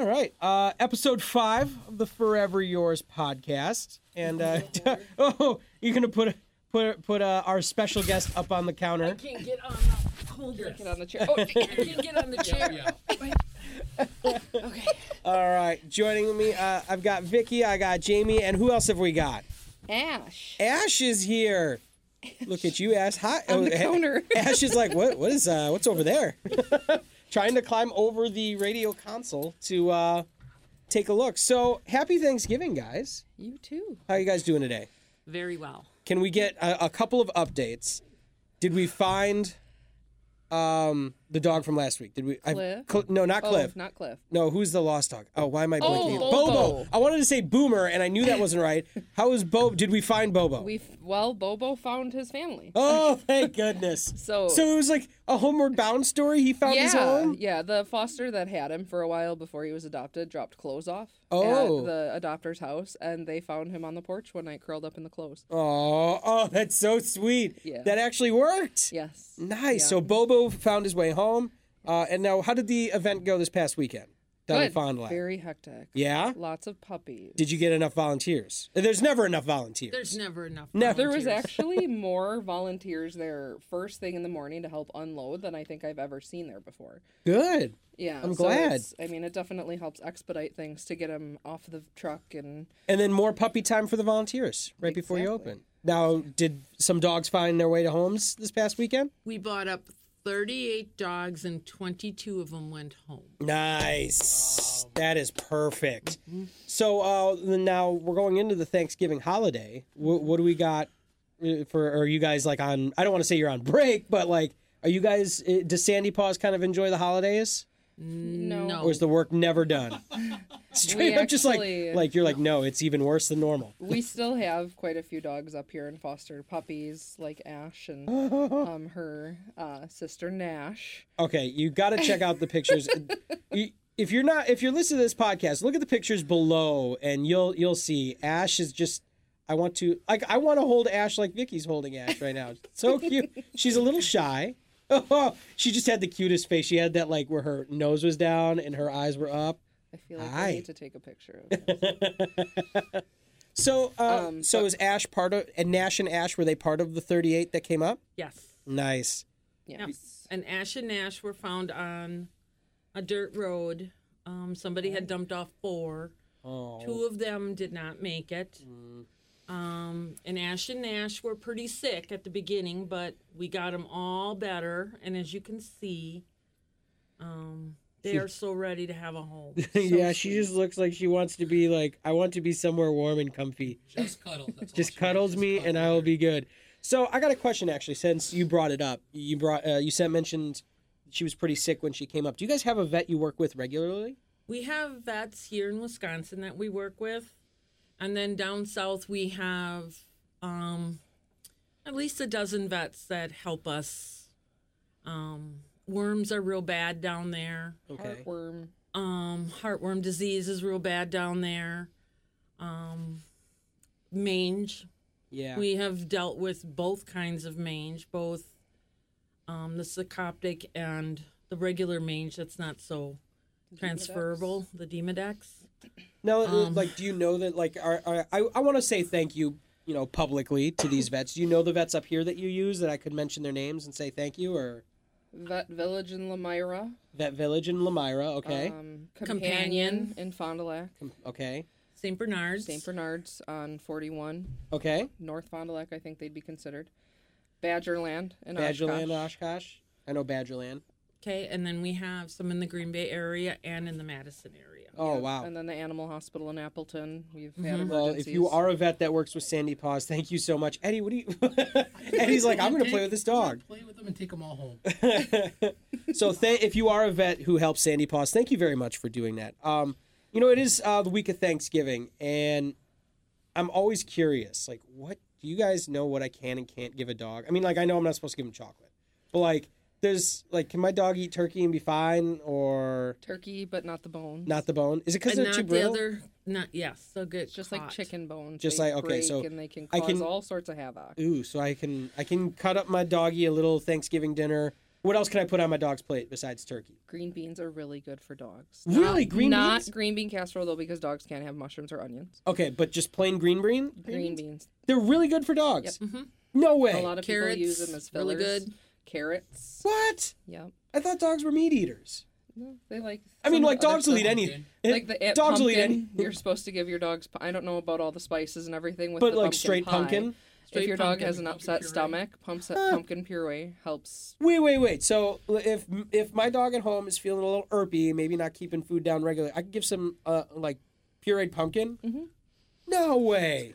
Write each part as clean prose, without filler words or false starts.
right. Episode 5 of the Forever Yours podcast. And you're going to put our special guest up on the counter. I can't get on the holder. Get on the chair. Oh, I can't get on the chair. Okay. All right. Joining me, I've got Vicky, I got Jamie, and who else have we got? Ash. Ash is here. Look at you, Ash. Hi. On the counter. Ash is like, what's over there? Trying to climb over the radio console to take a look. So, happy Thanksgiving, guys. You too. How are you guys doing today? Very well. Can we get a couple of updates? Did we find the dog from last week? Did we? Cliff? No, not Cliff. Oh, not Cliff. No, who's the lost dog? Oh, why am I blanking? Bobo. I wanted to say Boomer, and I knew that wasn't right. How is Bobo? Did we find Bobo? Bobo found his family. Oh, thank goodness. So it was like a Homeward Bound story. He found his home? Yeah, the foster that had him for a while before he was adopted dropped clothes off at the adopter's house, and they found him on the porch one night curled up in the clothes. Oh, that's so sweet. Yeah. That actually worked. Yes. Nice. Yeah. So Bobo found his way home. And now, how did the event go this past weekend? Down in Fond du Lac? Very hectic. Yeah? Lots of puppies. Did you get enough volunteers? There's never enough volunteers. There's never enough. No. There was actually more volunteers there first thing in the morning to help unload than I think I've ever seen there before. Good. Yeah. I'm glad. It definitely helps expedite things to get them off the truck and then more puppy time for the volunteers right before you open. Now, did some dogs find their way to homes this past weekend? We bought up 38 dogs and 22 of them went home. Nice. Wow. That is perfect. Mm-hmm. So now we're going into the Thanksgiving holiday. What do we got are you guys like on, I don't want to say you're on break, but like, are you guys, does Sandy Paws kind of enjoy the holidays? No. Or is the work never done? Straight up just like you're like, no, it's even worse than normal. We still have quite a few dogs up here in foster puppies like Ash and her sister Nash. Okay, you got to check out the pictures. If you're listening to this podcast, look at the pictures below and you'll see Ash is just I want to hold Ash like Vicky's holding Ash right now. So cute. She's a little shy. Oh, she just had the cutest face. She had that like where her nose was down and her eyes were up. I feel like I need to take a picture of this. So is Ash part of, and Nash and Ash, were they part of the 38 that came up? Yes. Nice. Yes. And Ash and Nash were found on a dirt road. Somebody had dumped off 4. Oh. 2 of them did not make it. And Ash and Nash were pretty sick at the beginning, but we got them all better. And as you can see, they are so ready to have a home. Yeah, she just looks like she wants to be like, I want to be somewhere warm and comfy. Just cuddle. Just cuddles me and I will be good. So I got a question actually, since you brought it up. You mentioned she was pretty sick when she came up. Do you guys have a vet you work with regularly? We have vets here in Wisconsin that we work with. And then down south, we have at least a dozen vets that help us. Worms are real bad down there. Okay. Heartworm disease is real bad down there. Mange. Yeah. We have dealt with both kinds of mange, both the Secoptic and the regular mange that's not so transferable, the Demodex. Now, do you know that, like, I want to say thank you, publicly to these vets. Do you know the vets up here that you use that I could mention their names and say thank you, or? Vet Village in Lamira. Vet Village in Lamira, okay. Companion in Fond du Lac. Okay. St. Bernard's. St. Bernard's on 41. Okay. North Fond du Lac, I think they'd be considered. Badgerland in Badgerland, Oshkosh. I know Badgerland. Okay, and then we have some in the Green Bay area and in the Madison area. Oh, wow. And then the Animal Hospital in Appleton. We've had emergencies. Well, if you are a vet that works with Sandy Paws, thank you so much. Eddie, what do you... Eddie's like, I'm going to play with this dog. Play with them and take them all home. So if you are a vet who helps Sandy Paws, thank you very much for doing that. It is the week of Thanksgiving, and I'm always curious, like, what do you guys know what I can and can't give a dog? I mean, like, I know I'm not supposed to give him chocolate, but, like, can my dog eat turkey and be fine, or... Turkey, but not the bone. Not the bone? Is it because they're too brittle? So good. It's just like chicken bones. Just they like, okay, break so... and they can cause all sorts of havoc. Ooh, so I can cut up my doggy a little Thanksgiving dinner, What else can I put on my dog's plate besides turkey? Green beans are really good for dogs. Really? Green Not beans? green bean casserole, though, because dogs can't have mushrooms or onions. Okay, but just plain green beans? Green beans. They're really good for dogs. No way. A lot of Carrots, people use them as fillers. really good. Carrots. What? Yep. I thought dogs were meat eaters. No, they like. I mean, some like other dogs will stuff. eat anything. Like the dogs will eat pumpkin, anything. you're supposed to give your dogs. I don't know about all the spices and everything with But the like pumpkin straight pie. pumpkin. If your dog pumpkin, has an upset stomach, pumpkin puree helps. Wait. So if my dog at home is feeling a little irpy, maybe not keeping food down regularly, I can give some like pureed pumpkin. Mm-hmm. No way.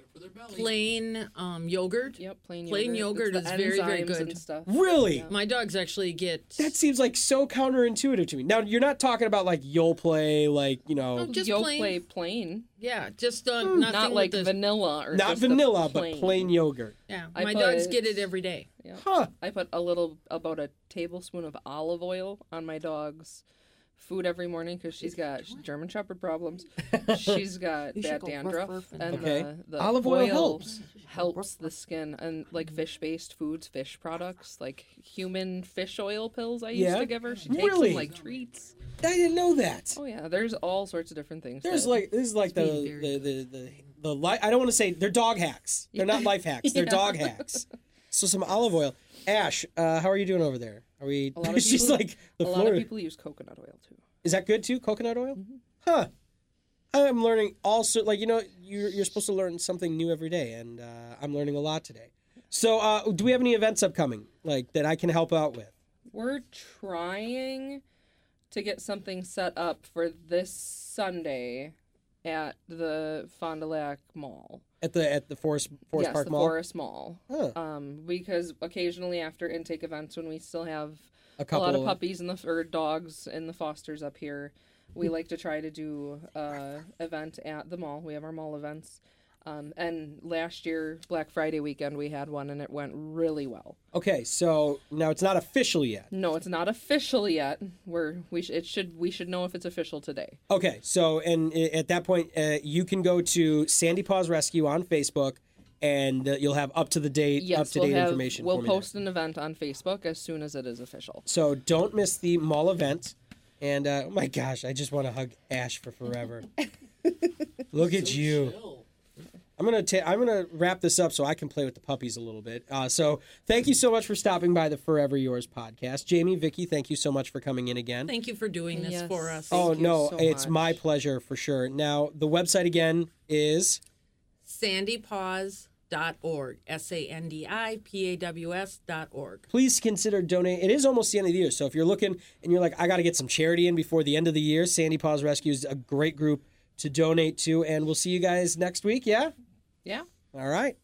Plain yogurt. Yep, plain yogurt It's is the very, very enzymes good. and stuff. Really? My dogs actually get That seems like so counterintuitive to me. Now you're not talking about like Yoplait, like just Yoplait plain. plain. Yeah, just nothing Not like with the, vanilla or not just the vanilla, but plain. plain yogurt. Yeah, I my put- dogs get it every day. Yeah. Huh? I put about a tablespoon of olive oil on my dog's food every morning because she's got German Shepherd problems. She's got bad go dandruff, ruff, ruff, and Okay. the Olive oil helps the skin, and like fish-based foods, fish products, like human fish oil pills. I used Yeah? to give her. She takes Really? them like treats. I didn't know that. Oh yeah, there's all sorts of different things. There's that- like this is like being very the I don't want to say they're dog hacks. They're not life hacks. They're dog hacks. So some olive oil. Ash, how are you doing over there? Are we? A lot of She's people- like the a lot floor. of people use coconut oil too. Is that good too? Coconut oil? Huh. I'm learning also, like, you're supposed to learn something new every day, and I'm learning a lot today. So, do we have any events upcoming, like, that I can help out with? We're trying to get something set up for this Sunday at the Fond du Lac Mall. At the Forest Yes, Park the Mall? Forest Mall. Huh. Because occasionally after intake events, when we still have A a lot of couple- puppies or dogs in the fosters up here, we like to try to do event at the mall. We have our mall events. And last year, Black Friday weekend, we had one, and it went really well. Okay, so now it's not official yet. No, it's not official yet. We should know if it's official today. Okay, so and at that point, you can go to Sandy Paws Rescue on Facebook, and you'll have up to date information. We'll for me there. post an event on Facebook as soon as it is official. So don't miss the mall event. And oh my gosh, I just want to hug Ash for forever. Look at you. I'm gonna wrap this up so I can play with the puppies a little bit. So thank you so much for stopping by the Forever Yours podcast, Jamie, Vicky. Thank you so much for coming in again. Thank you for doing this Yes. for us. Oh Thank you no, so it's much. my pleasure for sure. Now the website again is sandypaws.org. SANDIPAWS.org. please consider donating. It is almost the end of the year, so if you're looking and you're like, I got to get some charity in before the end of the year, Sandy Paws Rescue is a great group to donate to, and we'll see you guys next week. Yeah. Yeah. All right.